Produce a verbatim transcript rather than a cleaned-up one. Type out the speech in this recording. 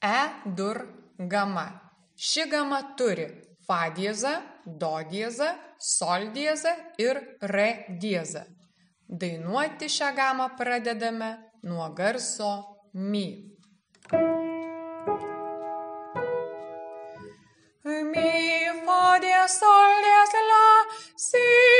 E-dur gama. Ši gama turi fa diezą, do diezą, sol diezą ir re diezą. Dainuoti šią gamą pradedame nuo garso mi. Mi, fa diez, sol diez, la, si.